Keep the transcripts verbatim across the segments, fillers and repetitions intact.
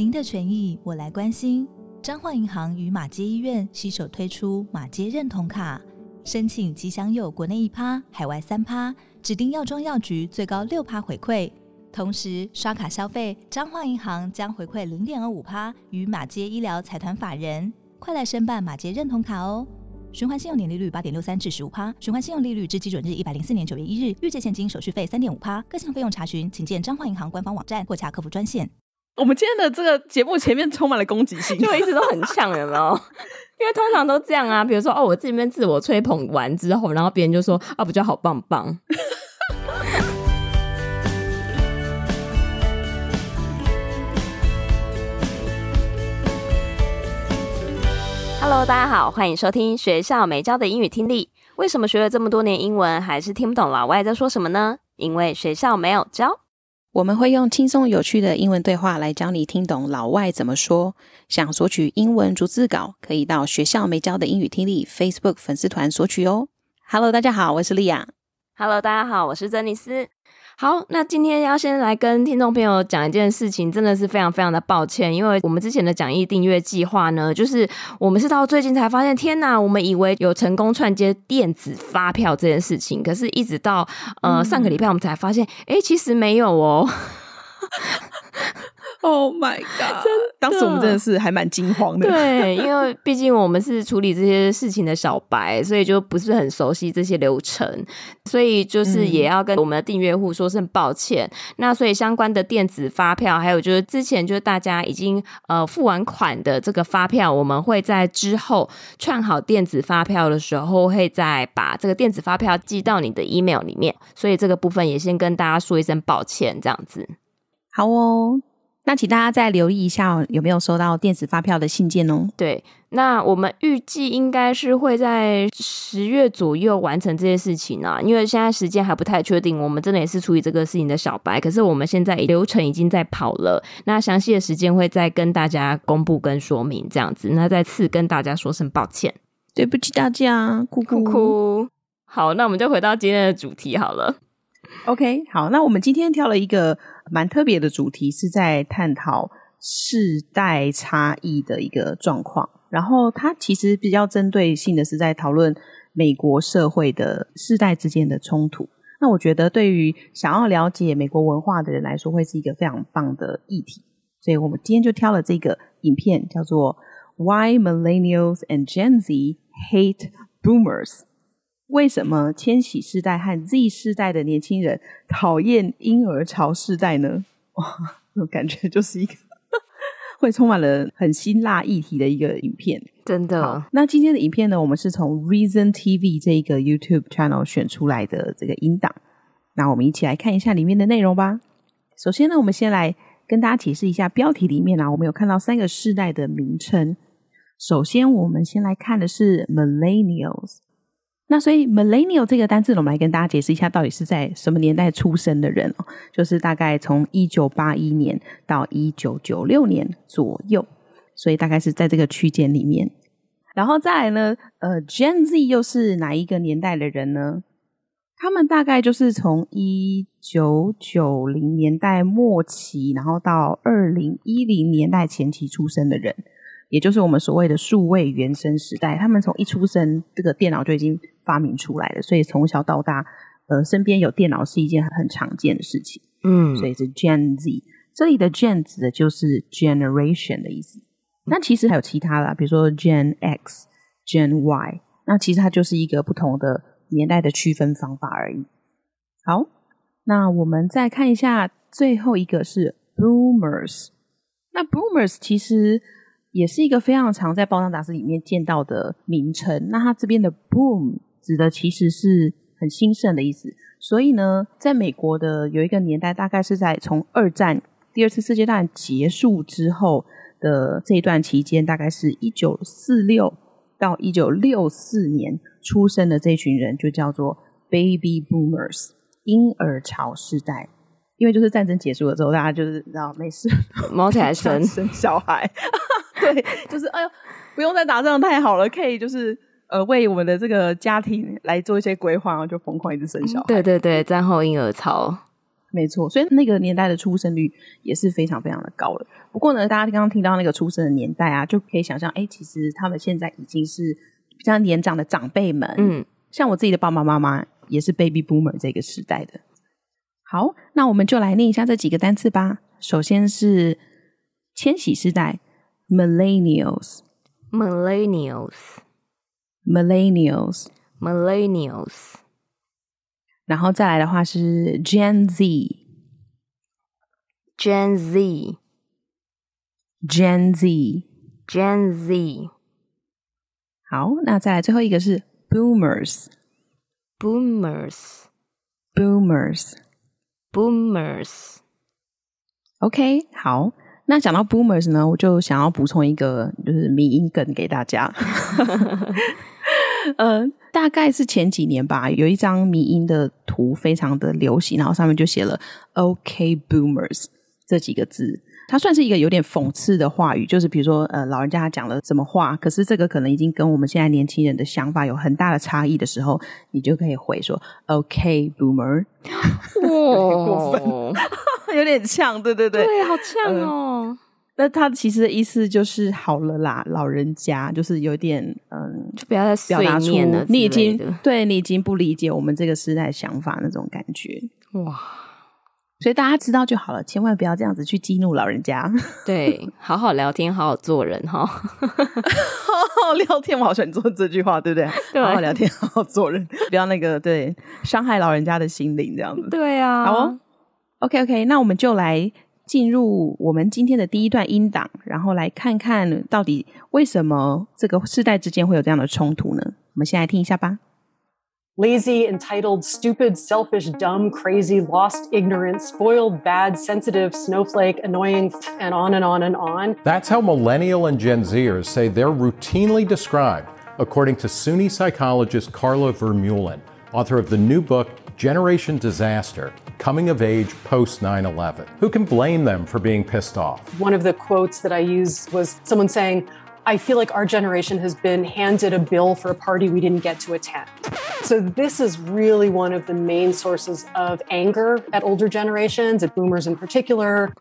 您的权益我来关心。彰化银行与马偕医院携手推出马偕认同卡，申请即享有国内一趴、海外三趴，指定药妆药局最高六趴回馈。同时刷卡消费，彰化银行将回馈 零点二五趴与马偕医疗财团法人。快来申办马偕认同卡哦！循环信用年利率 八点六三 至 十五趴， 循环信用利率至基准日一百零四年九月一日，预借现金手续费 三点五趴， 各项费用查询请见彰化银行官方网站或洽客服专线。 我们今天的这个节目前面充满了攻击性， 就一直都很像，有没有？因为通常都这样啊，比如说哦，我这边自我吹捧完之后，然后别人就说啊，不就好棒棒。Hello， 大家好，欢迎收听学校没教的英语听力。为什么学了这么多年英文，还是听不懂老外在说什么呢？因为学校没有教。 我们会用轻松有趣的英文对话来教你听懂老外怎么说。想索取英文逐字稿，可以到学校没教的英语听力 Facebook 粉丝团索取哦。Hello， 大家好，我是莉亚。 Hello， 大家好，我是珍妮斯。好，那今天要先来跟听众朋友讲一件事情，真的是非常非常的抱歉，因为我们之前的讲义订阅计划呢，就是我们是到最近才发现，天哪，我们以为有成功串接电子发票这件事情，可是一直到呃上个礼拜我们才发现，诶，其实没有哦。 Oh my god！ 当时我们真的是还蛮惊慌的。 对，因为毕竟我们是处理这些事情的小白，所以就不是很熟悉这些流程，所以就是也要跟我们的订阅户说声抱歉。嗯、那所以相关的电子发票，还有就是之前就是大家已经呃付完款的这个发票，我们会在之后串好电子发票的时候，会再把这个电子发票寄到你的 email 里面，所以这个部分也先跟大家说一声抱歉，这样子。 好哦。那请大家再留意一下有没有收到电子发票的信件哦。 对，那我们预计应该是会在十月左右完成这些事情啊，因为现在时间还不太确定，我们真的也是处理这个事情的小白，可是我们现在流程已经在跑了，那详细的时间会再跟大家公布跟说明这样子，那再次跟大家说声抱歉， 对不起大家，哭哭哭。好，那我们就回到今天的主题好了。 OK， 好，那我们今天挑了一个蛮特别的主题，是在探讨世代差异的一个状况，然后它其实比较针对性的是在讨论美国社会的世代之间的衝突。那我觉得对于想要了解美国文化的人来说，会是一个非常棒的议题，所以我们今天就挑了这个影片，叫做 Why Millennials and Gen Z Hate Boomers。为什么千禧世代和 Z 世代的年轻人讨厌婴儿潮世代呢？哇，这种感觉就是一个会充满了很辛辣议题的一个影片， 真的。 好，那今天的影片呢，我们是从 Reason T V 这一个 YouTube channel 选出来的这个音档，那我们一起来看一下里面的内容吧。首先呢，我们先来跟大家解释一下标题里面啊，我们有看到三个世代的名称。首先我们先来看的是 Millennials。那所以 millennial 这个单字呢，我们来跟大家解释一下到底是在什么年代出生的人哦，就是大概从一九八一年到一九九六年左右，所以大概是在这个区间里面。然后再来呢，呃 Gen Z 又是哪一个年代的人呢？他们大概就是从一九九零年代末期，然后到二零一零年代前期出生的人，也就是我们所谓的数位原生时代。他们从一出生，这个电脑就已经发明出来了，所以从小到大呃，身边有电脑是一件很常见的事情。嗯，所以是 Gen Z。 这里的 Gen 指的就是 generation 的意思。那其实还有其他的，比如说 Gen X Gen Y， 那其实它就是一个不同的年代的区分方法而已。好，那我们再看一下最后一个是 Boomers。 那 Boomers 其实也是一个非常常在报章杂志里面见到的名称。那它这边的 boom 指的其实是很兴盛的意思，所以呢在美国的有一个年代，大概是在从二战第二次世界大战结束之后的这一段期间，大概是一九四六到一九六四年出生的这群人就叫做 baby boomers， 婴儿潮世代。因为就是战争结束了之后，大家就是知道没事毛起来生生小孩对，就是哎呦不用再打仗太好了，可以就是呃为我们的这个家庭来做一些规划，然后就疯狂一直生小孩。 对对对，战后婴儿潮。 没错，所以那个年代的出生率也是非常非常的高了。不过呢，大家刚刚听到那个出生的年代啊，就可以想象，哎，其实他们现在已经是比较年长的长辈们，嗯，像我自己的爸爸妈妈也是 baby boomer 这个时代的。好，那我们就来念一下这几个单词吧。首先是千禧世代 millennials millennials millennials millennials， 然后再来的话是 Gen Z Gen Z Gen Z Gen Z， 好，那再来最后一个是 Boomers Boomers Boomers Boomers OK， 好，那讲到 Boomers 呢，我就想要补充一个就是迷因梗给大家呃，大概是前几年吧，有一张迷因的图非常的流行，然后上面就写了 OK Boomers 这几个字，它算是一个有点讽刺的话语，就是比如说呃，老人家讲了什么话，可是这个可能已经跟我们现在年轻人的想法有很大的差异的时候，你就可以回说 OK Boomer 哇过分有点呛，对对对对，好呛哦、呃那他其实的意思就是好了啦，老人家就是有点嗯， 就不要再碎念了， 你已经对你已经不理解我们这个时代的想法那种感觉哇， 所以大家知道就好了，千万不要这样子去激怒老人家。 对，好好聊天，好好做人哈。好好聊天，我好喜欢做这句话，对不对？对，好好聊天，好好做人，不要那个对伤害老人家的心灵这样子。 对啊， 好哦 ，OK OK， 那我们就来进入我们今天的第一段音档，然后来看看到底为什么这个世代之间会有这样的冲突呢？我们先来听一下吧。 Lazy, entitled, stupid, selfish, dumb, crazy, lost, ignorant, spoiled, bad, sensitive, snowflake, annoying, and on and on and on. That's how millennial and Gen Zers say they're routinely described, according to SUNY psychologist Carla Vermeulen, author of the new book, Generation Disaster, Coming of Age Post nine eleven. Who can blame them for being pissed off? One of the quotes that I used was someone saying, I feel like our generation has been handed a bill for a party we didn't get to attend. So this is really one of the main sources of anger at older generations, at boomers in particular.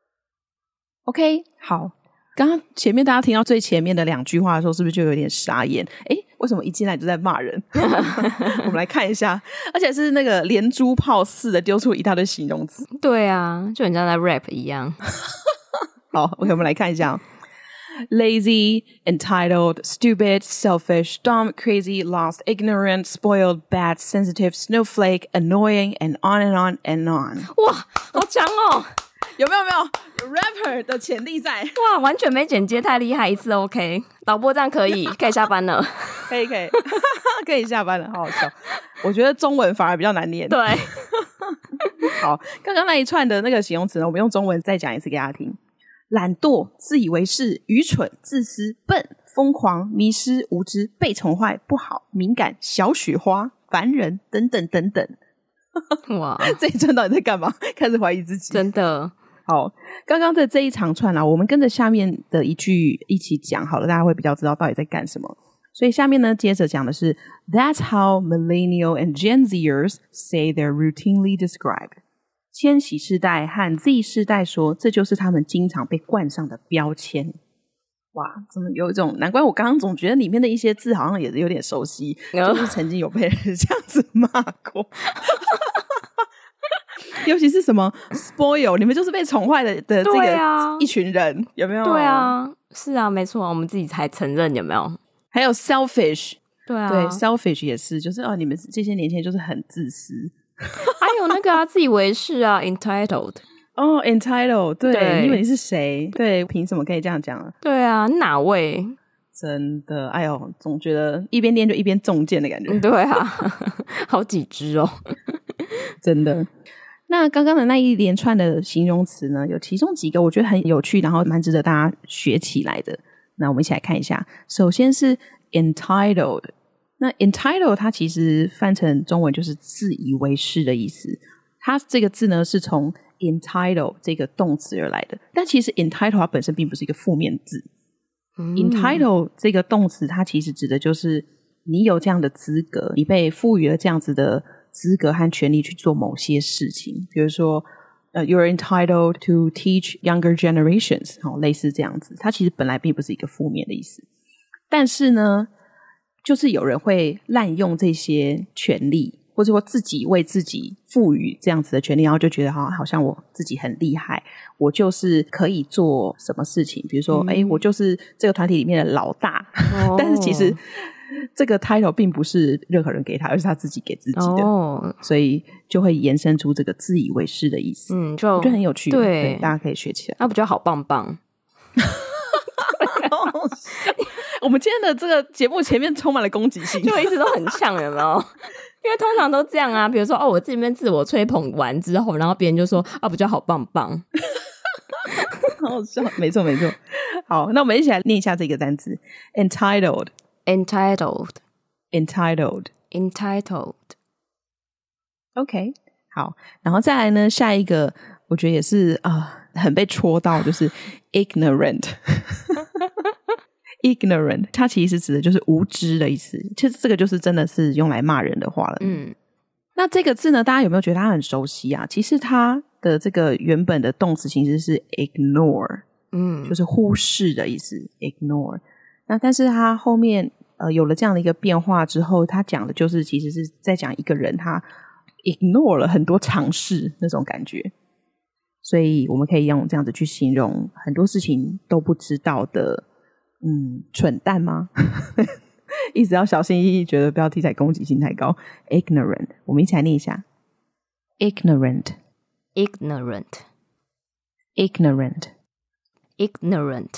OK， 好，刚刚前面大家听到最前面的两句话的时候，是不是就有点傻眼？诶，为什么一进来就在骂人？我们来看一下，而且是那个连珠炮似的丢出一大堆形容词。 对啊，就很像在 rap 一样。 好 ，OK， 我们来看一下。Lazy, entitled, stupid, selfish, dumb, crazy, lost, ignorant, spoiled, bad, sensitive, snowflake, annoying, and on and on and on. 哇，好强哦！ 有没有没有有 rapper 的潜力在？ 哇，完全没剪接，太厉害！一次 OK， 导播这样可以，可以下班了。 可以可以可以下班了，好好笑。我觉得中文反而比较难念。 对， 好，刚刚那一串的那个形容词呢，我们用中文再讲一次给大家听。懒惰、自以为是、愚蠢、自私、笨、疯狂、迷失、无知、被宠坏、不好、敏感、小雪花、烦人等等等等。 哇， 这一串到底在干嘛？开始怀疑自己。 真的。 好，刚刚的这一长串啊，我们跟着下面的一句一起讲好了，大家会比较知道到底在干什么。所以下面呢，接着讲的是 That's how millennial and Gen Zers say they're routinely described。千禧世代和 Z 世代说，这就是他们经常被冠上的标签。哇，怎么有一种难怪我刚刚总觉得里面的一些字好像也有点熟悉， oh. 就是曾经有被人这样子骂过。尤其是什么 spoil， 你们就是被宠坏的的这个一群人，啊、有没有？ 对啊，是啊，没错，我们自己才承认，有没有？ 还有 selfish， 对啊， 对 selfish 也是，就是哦，你们这些年轻人就是很自私。 还有那个啊，自以为是啊 ，entitled。 哦 ，entitled， 对，对，你以为你是谁？对，凭什么可以这样讲啊？ 对啊，哪位？ 真的，哎呦，总觉得一边念就一边中箭的感觉。 对啊，好几只哦， 真的。那刚刚的那一连串的形容词呢，有其中几个我觉得很有趣，然后蛮值得大家学起来的。那我们一起来看一下。首先是 entitled。那 entitled 它其实翻成中文就是自以为是的意思，它这个字呢是从 entitled 这个动词而来的，但其实 entitled 它本身并不是一个负面字、嗯、entitled 这个动词它其实指的就是你有这样的资格，你被赋予了这样子的资格和权利去做某些事情，比如说Uh, you're entitled to teach younger generations、哦、类似这样子，它其实本来并不是一个负面的意思，但是呢就是有人会滥用这些权利，或者说自己为自己赋予这样子的权利，然后就觉得好像我自己很厉害，我就是可以做什么事情，比如说、嗯、诶我就是这个团体里面的老大、哦、但是其实这个 title 并不是任何人给他，而是他自己给自己的、哦、所以就会延伸出这个自以为是的意思。嗯，就我觉得很有趣， 对, 对大家可以学起来。 那不就好棒棒我们今天的这个节目前面充满了攻击性， 就一直都很呛，有没有？因为通常都这样啊，比如说哦，我这边自我吹捧完之后，然后别人就说啊，不就好棒棒好好笑，没错没错。好，那我们一起来念一下这个单词 entitled Entitled Entitled Entitled OK 好，然后再来呢，下一个我觉得也是啊、呃，很被戳到，就是 ignorant ignorant 它其实指的就是无知的意思，其实这个就是真的是用来骂人的话了。嗯，那这个字呢，大家有没有觉得它很熟悉啊？其实它的这个原本的动词形式是 ignore， 嗯，就是忽视的意思 ignore。那但是他后面呃有了这样的一个变化之后，他讲的就是其实是在讲一个人他 ignore 了很多常识那种感觉，所以我们可以用这样子去形容很多事情都不知道的嗯蠢蛋吗一直要小心翼翼，觉得不要题材攻击性太高。 ignorant 我们一起来念一下 ignorant ignorant ignorant ignorant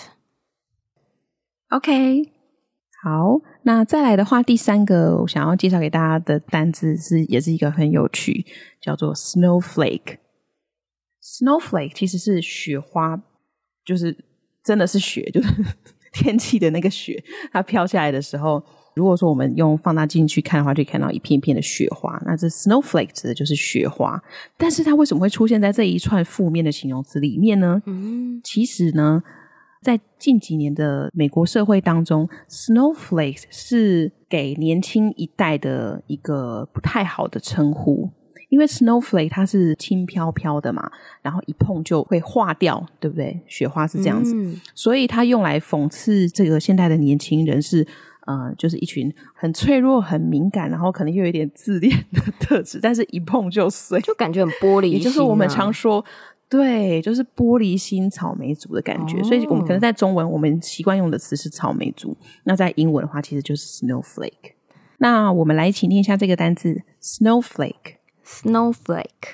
OK 好，那再来的话，第三个我想要介绍给大家的单字是也是一个很有趣，叫做 snowflake。 snowflake 其实是雪花，就是真的是雪，就是天气的那个雪，它飘下来的时候，如果说我们用放大镜去看的话，就看到一片一片的雪花，那这 snowflake 指的就是雪花。但是它为什么会出现在这一串负面的形容词里面呢？嗯，其实呢在近几年的美国社会当中， snowflakes 是给年轻一代的一个不太好的称呼，因为 snowflake 它是轻飘飘的嘛，然后一碰就会化掉，对不对？雪花是这样子、嗯、所以它用来讽刺这个现代的年轻人是呃，就是一群很脆弱很敏感，然后可能又有一点自恋的特质，但是一碰就碎， 就感觉很玻璃心、啊、 也就是我们常说对，就是玻璃心草莓族的感觉、哦、所以我们可能在中文我们习惯用的词是草莓族，那在英文的话其实就是 snowflake。 那我们来一起念一下这个单字 snowflake snowflake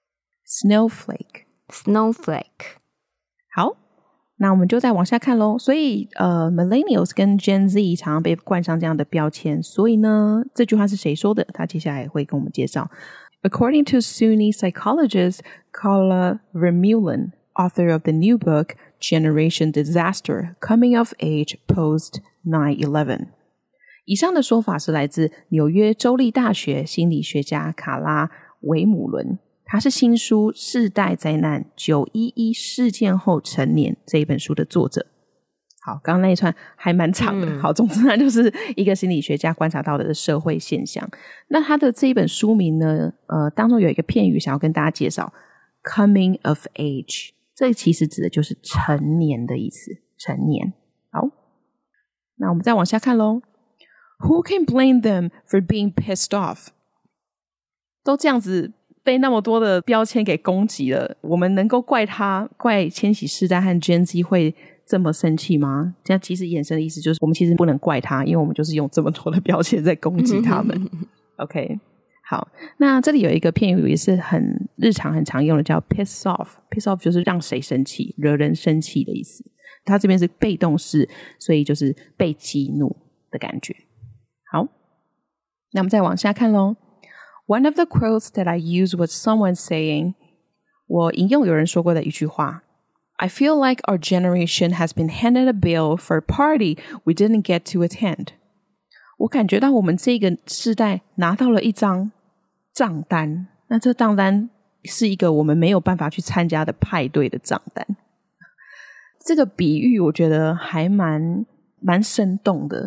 snowflake snowflake 好，那我们就再往下看咯。所以呃 millennials 跟 Gen Z 常常被冠上这样的标签，所以呢这句话是谁说的，他接下来会跟我们介绍。According to SUNY psychologist Carla Vermeulen, author of the new book Generation Disaster: Coming of Age Post nine eleven， 以上的说法是来自纽约州立大学心理学家卡拉维姆伦，他是新书《世代灾难：九一一事件后成年》这一本书的作者。好，刚刚那一串还蛮长的、嗯、好，总之呢就是一个心理学家观察到的社会现象。那他的这一本书名呢呃，当中有一个片语想要跟大家介绍 Coming of Age， 这其实指的就是成年的意思，成年。好，那我们再往下看咯。 Who can blame them for being pissed off？ 都这样子被那么多的标签给攻击了，我们能够怪他怪千禧世代和 Gen Z 会这么生气吗？这样其实衍生的意思就是我们其实不能怪他，因为我们就是用这么多的标签在攻击他们OK 好，那这里有一个片语也是很日常很常用的，叫 piss off。 piss off 就是让谁生气，惹人生气的意思，它这边是被动式，所以就是被激怒的感觉。好，那我们再往下看咯。 One of the quotes that I used was someone saying， 我引用有人说过的一句话，I feel like our generation has been handed a bill for a party we didn't get to attend。 我感觉到我们这个世代拿到了一张账单，那这账单是一个我们没有办法去参加的派对的账单。这个比喻我觉得还蛮蛮生动的，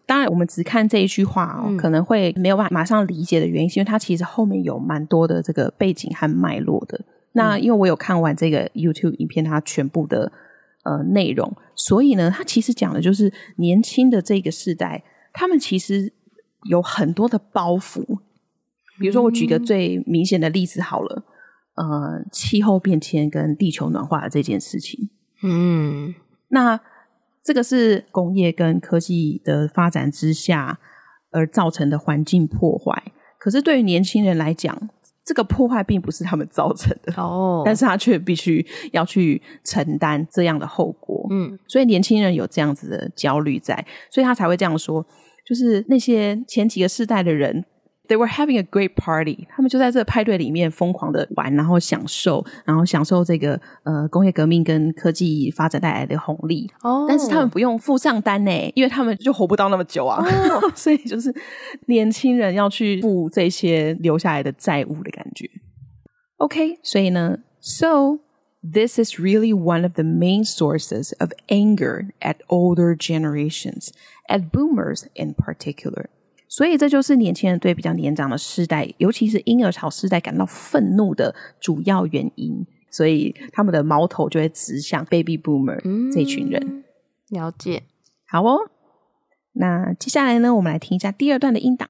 当然我们只看这一句话哦、嗯、可能会没有办法马上理解的原因是因为它其实后面有蛮多的这个背景和脉络的。那因为我有看完这个 YouTube 影片它全部的呃内容，所以呢它其实讲的就是年轻的这个世代他们其实有很多的包袱。比如说我举个最明显的例子好了，呃，气候变迁跟地球暖化的这件事情。嗯，那这个是工业跟科技的发展之下而造成的环境破坏，可是对于年轻人来讲，这个破坏并不是他们造成的哦，但是他却必须要去承担这样的后果。嗯，所以年轻人有这样子的焦虑在，所以他才会这样说，就是那些前几个世代的人，They were having a great party. 他们就在这个派对里面疯狂的玩，然后享受，然后享受这个呃工业革命跟科技发展带来的红利。哦，但是他们不用付账单呢，因为他们就活不到那么久啊。哦、所以就是年轻人要去付这些留下来的债务的感觉。OK， 所以呢 ，So this is really one of the main sources of anger at older generations, at boomers in particular.所以这就是年轻人对比较年长的世代，尤其是婴儿潮世代感到愤怒的主要原因，所以他们的矛头就会指向 baby boomer、嗯、这群人。 了解。 好哦，那接下来呢，我们来听一下第二段的音档。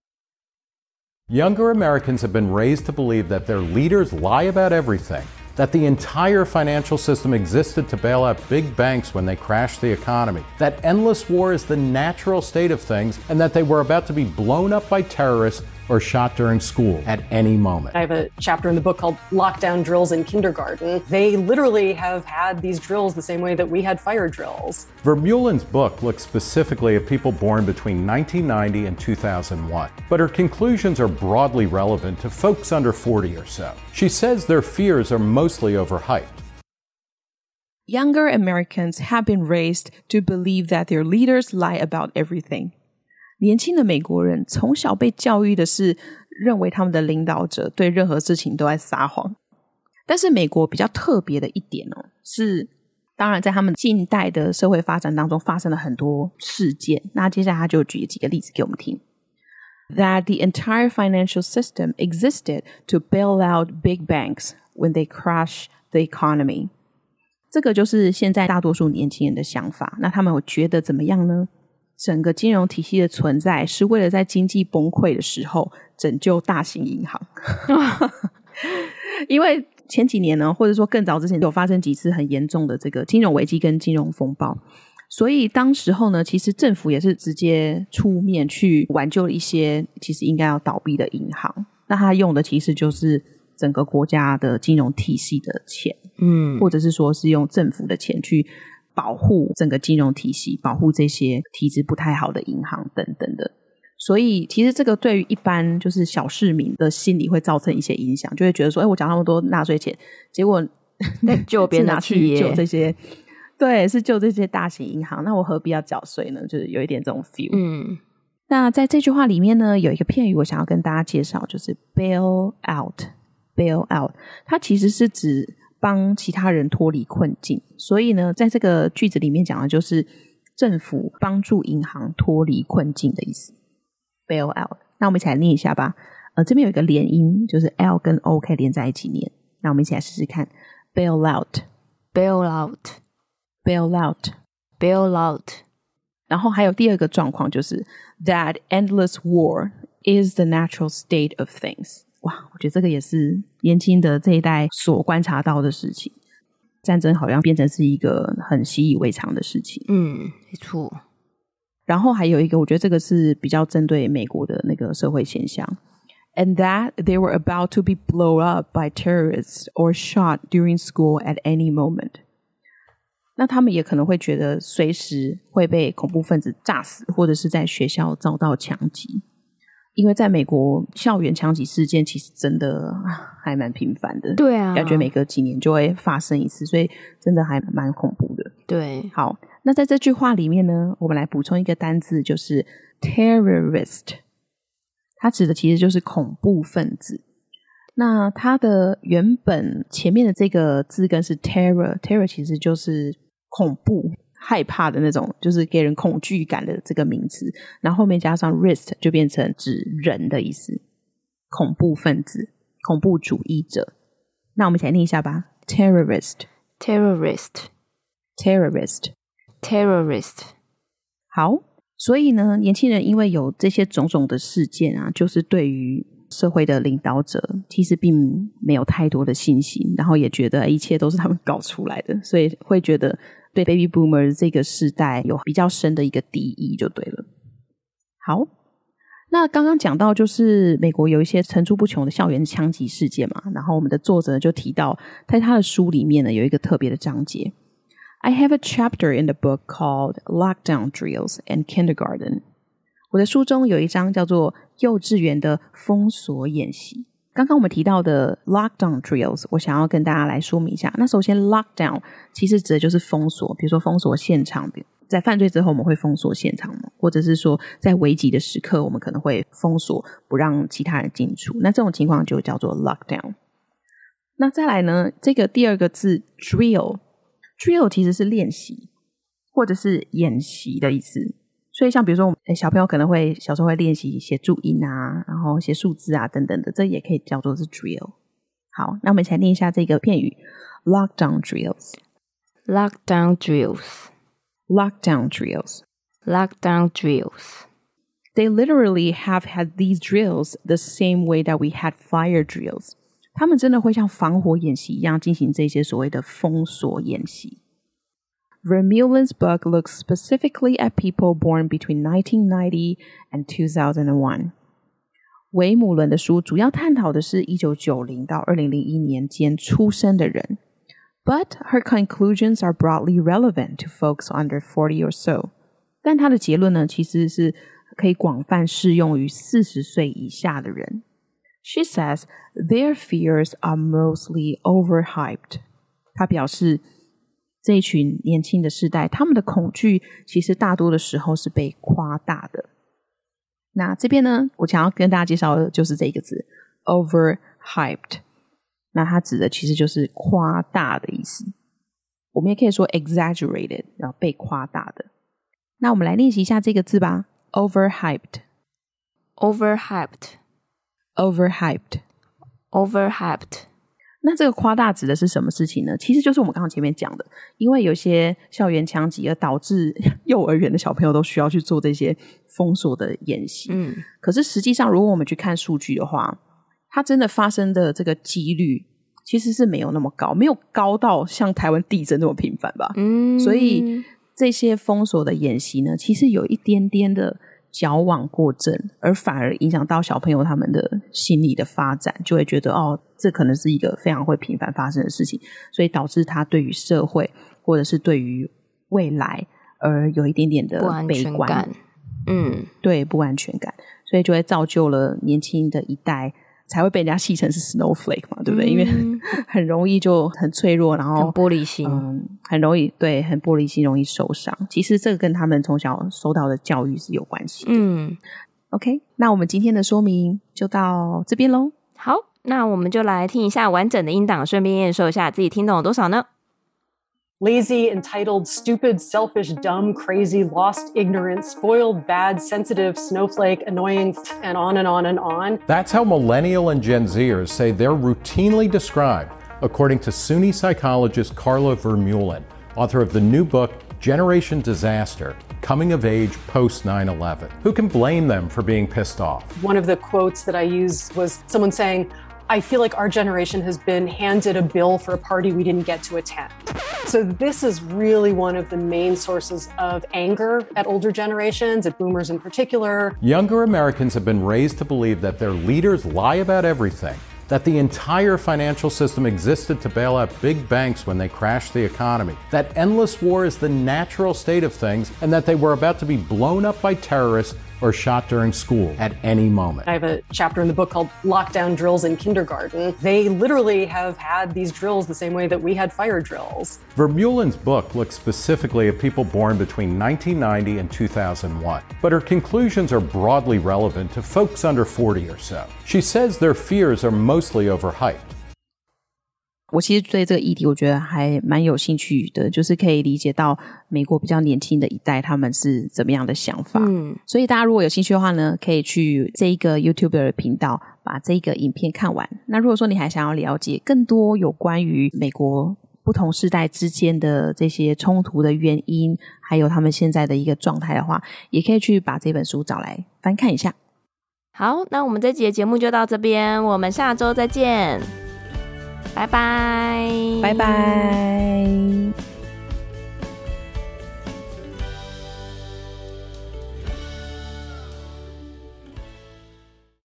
Younger Americans have been raised to believe that their leaders lie about everything, that the entire financial system existed to bail out big banks when they crashed the economy, that endless war is the natural state of things, and that they were about to be blown up by terrorists or shot during school at any moment. I have a chapter in the book called Lockdown Drills in Kindergarten. They literally have had these drills the same way that we had fire drills. Vermeulen's book looks specifically at people born between nineteen ninety and two thousand one, but her conclusions are broadly relevant to folks under forty or so. She says their fears are mostly overhyped. Younger Americans have been raised to believe that their leaders lie about everything. 年轻的美国人从小被教育的是认为他们的领导者对任何事情都在撒谎。但是美国比较特别的一点哦，是当然在他们近代的社会发展当中发生了很多事件，那接下来他就举几个例子给我们听。That the entire financial system existed to bail out big banks when they crash the economy. 这个就是现在大多数年轻人的想法，那他们有觉得怎么样呢？整个金融体系的存在是为了在经济崩溃的时候拯救大型银行。因为前几年呢，或者说更早之前有发生几次很严重的这个金融危机跟金融风暴，所以当时候呢，其实政府也是直接出面去挽救一些其实应该要倒闭的银行，那他用的其实就是整个国家的金融体系的钱，嗯，或者是说是用政府的钱去保护整个金融体系，保护这些体质不太好的银行等等的。所以其实这个对于一般就是小市民的心理会造成一些影响，就会觉得说哎，我缴那么多纳税钱，结果在救别人的企业， 救这些，对，是救这些大型银行，那我何必要缴税呢？就是有一点这种 feel。 嗯，那在这句话里面呢，有一个片语我想要跟大家介绍，就是 bail out bail out， 它其实是指帮其他人脱离困境，所以呢在这个句子里面讲的就是政府帮助银行脱离困境的意思， bail out。 那我们一起来念一下吧。呃，这边有一个连音，就是 L 跟 O 可以连在一起念，那我们一起来试试看。 bail out bail out bail out bail out。 然后还有第二个状况就是 that endless war is the natural state of things。哇，我觉得这个也是年轻的这一代所观察到的事情，战争好像变成是一个很习以为常的事情。 嗯，没错。 然后还有一个，我觉得这个是比较针对美国的那个社会现象。And that they were about to be blown up by terrorists or shot during school at any moment。 那他们也可能会觉得随时会被恐怖分子炸死，或者是在学校遭到枪击。因为在美国校园枪击事件其实真的还蛮频繁的， 对啊， 感觉每隔几年就会发生一次，所以真的还蛮恐怖的。 对， 好，那在这句话里面呢，我们来补充一个单字，就是 terrorist， 它指的其实就是恐怖分子。那它的原本前面的这个字根是 terror， terror 其实就是恐怖。 害怕的那种，就是给人恐惧感的这个名词，然后后面加上 rist 就变成指人的意思，恐怖分子、恐怖主义者。那我们一起来念一下吧 terrorist terrorist terrorist terrorist 好，所以呢，年轻人因为有这些种种的事件啊，就是对于社会的领导者其实并没有太多的信心，然后也觉得一切都是他们搞出来的，所以会觉得对 Baby Boomer 这个世代有比较深的一个敌意就对了。好，那刚刚讲到就是美国有一些层出不穷的校园枪击事件嘛，然后我们的作者就提到在他的书里面呢有一个特别的章节， I have a chapter in the book called Lockdown Drills and Kindergarten。 我的书中有一章叫做幼稚园的封锁演习。刚刚我们提到的 lockdown drills 我想要跟大家来说明一下。那首先 lockdown 其实指的就是封锁，比如说封锁现场，在犯罪之后我们会封锁现场，或者是说在危急的时刻我们可能会封锁不让其他人进出，那这种情况就叫做 lockdown。 那再来呢，这个第二个字 drill drill 其实是练习或者是演习的意思，所以像比如说我们小朋友可能会小时候会练习写注音啊，然后写数字啊等等的，这也可以叫做是 drill。 好，那我们一起来念一下这个片语 lockdown drills lockdown drills lockdown drills lockdown drills They literally have had these drills the same way that we had fire drills。 他们真的会像防火演习一样进行这些所谓的封锁演习。Vermeulen's book looks specifically at people born between nineteen ninety and two thousand one。 维姆伦的书主要探讨的是一九九零到二零零一年间出生的人， but her conclusions are broadly relevant to folks under forty or so。 但她的结论呢，其实是可以广泛适用于四十岁以下的人。 She says their fears are mostly overhyped。 她表示这一群年轻的世代，他们的恐惧其实大多的时候是被夸大的。那这边呢，我想要跟大家介绍的就是这个字 overhyped。 那它指的其实就是夸大的意思，我们也可以说 exaggerated， 然后被夸大的。那我们来练习一下这个字吧 overhyped overhyped overhyped overhyped。 那这个夸大指的是什么事情呢？其实就是我们刚刚前面讲的，因为有些校园枪击而导致幼儿园的小朋友都需要去做这些封锁的演习。嗯，可是实际上如果我们去看数据的话，它真的发生的这个几率其实是没有那么高，没有高到像台湾地震那么频繁吧。嗯，所以这些封锁的演习呢，其实有一点点的矫枉过正，而反而影响到小朋友他们的心理的发展，就会觉得哦，这可能是一个非常会频繁发生的事情，所以导致他对于社会或者是对于未来而有一点点的悲观。嗯，对，不安全感，所以就会造就了年轻的一代才会被人家戏称是 snowflake 嘛，对不对？嗯，因为很容易就很脆弱，然后很玻璃心， 嗯，很容易对，很玻璃心，容易受伤。其实这个跟他们从小受到的教育是有关系的。嗯 ，OK， 那我们今天的说明就到这边咯。 好，那我们就来听一下完整的音档，顺便验收一下自己听懂了多少呢 ？Lazy, entitled, stupid, selfish, dumb, crazy, lost, ignorant, spoiled, bad, sensitive, snowflake, annoying, and on and on and on. That's how millennial and Gen Zers say they're routinely described, according to SUNY psychologist Carla Vermeulen, author of the new book, Generation Disaster, Coming of Age Post nine eleven. Who can blame them for being pissed off? One of the quotes that I used was someone saying, I feel like our generation has been handed a bill for a party we didn't get to attend. So this is really one of the main sources of anger at older generations, at boomers in particular. Younger Americans have been raised to believe that their leaders lie about everything, that the entire financial system existed to bail out big banks when they crashed the economy, that endless war is the natural state of things, and that they were about to be blown up by terrorists or shot during school at any moment. I have a chapter in the book called Lockdown Drills in Kindergarten. They literally have had these drills the same way that we had fire drills. Vermeulen's book looks specifically at people born between nineteen ninety and two thousand one, but her conclusions are broadly relevant to folks under forty or so. She says their fears are mostly overhyped. 我其实对这个议题我觉得还蛮有兴趣的，就是可以理解到美国比较年轻的一代他们是怎么样的想法。嗯，所以大家如果有兴趣的话呢，可以去这一个 YouTube 的频道把这个影片看完。那如果说你还想要了解更多有关于美国不同世代之间的这些冲突的原因，还有他们现在的一个状态的话，也可以去把这本书找来翻看一下。 好，那我们这集的节目就到这边，我们下周再见，拜拜， 拜拜。